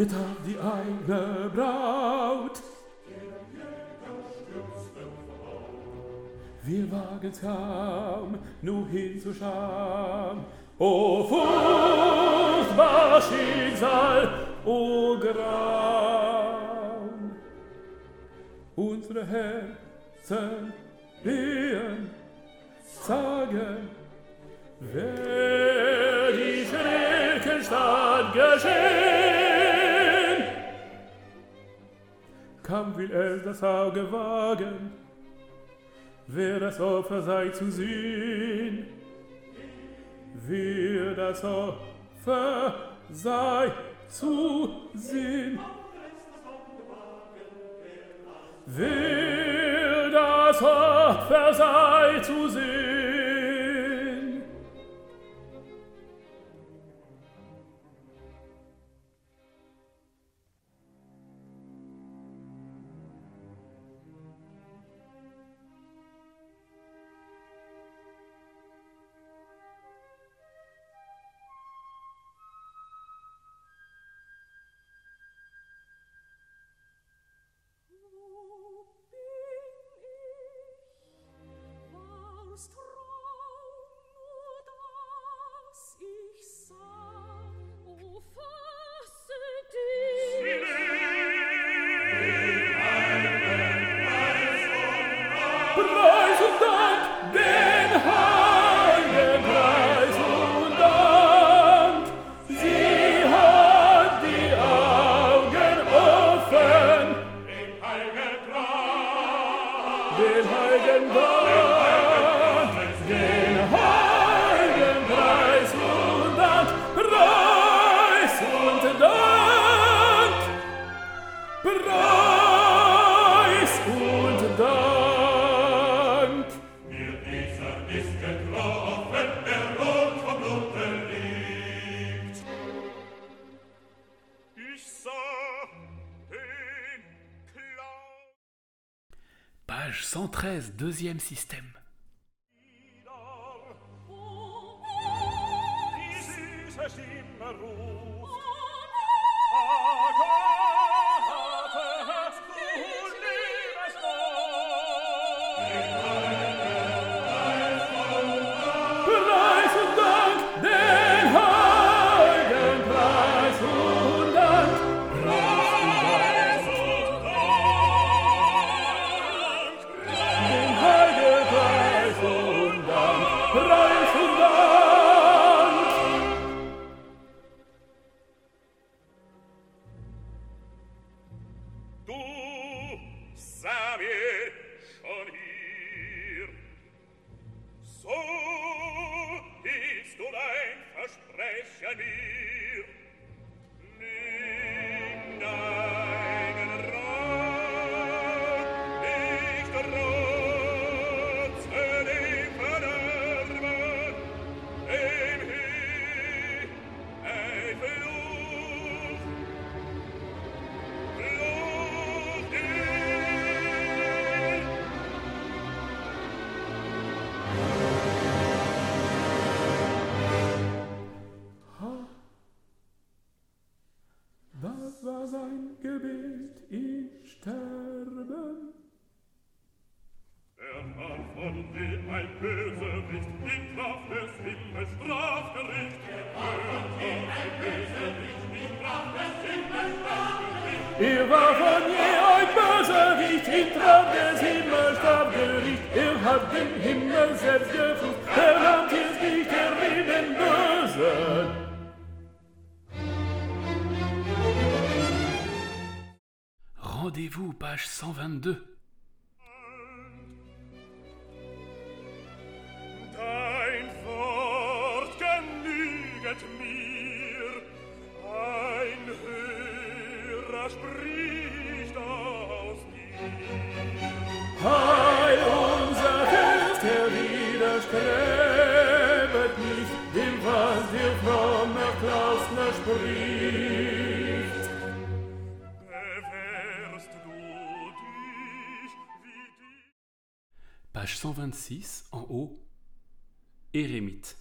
getraut die eigene Braut. Wir wagen's kaum, nur hinzuschauen. O furchtbar Schicksal, o Grauen. Unsere Herzen behen, sagen, wer die Schreckenstadt geschehen. Kaum will es das Auge wagen, wer das Opfer sei zu sehen, wer das Opfer sei zu sehen, wer das Opfer sei zu sehen. Page 113, deuxième système. War von je ein Bösewicht, in Traum des Himmels Strafgericht. Hat den Himmel selbst geflucht, Land ist nicht der Leben Bösen. Rendez-vous, page 122. Dein Wort genüget mir, ein Hörer spricht aus dir. Heil unser Fürst, der widerstrebet nicht dem, was dir frommer Klausner spricht. Bewährst du dich wie die... Page 126, en haut, Érémite.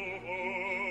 Hoch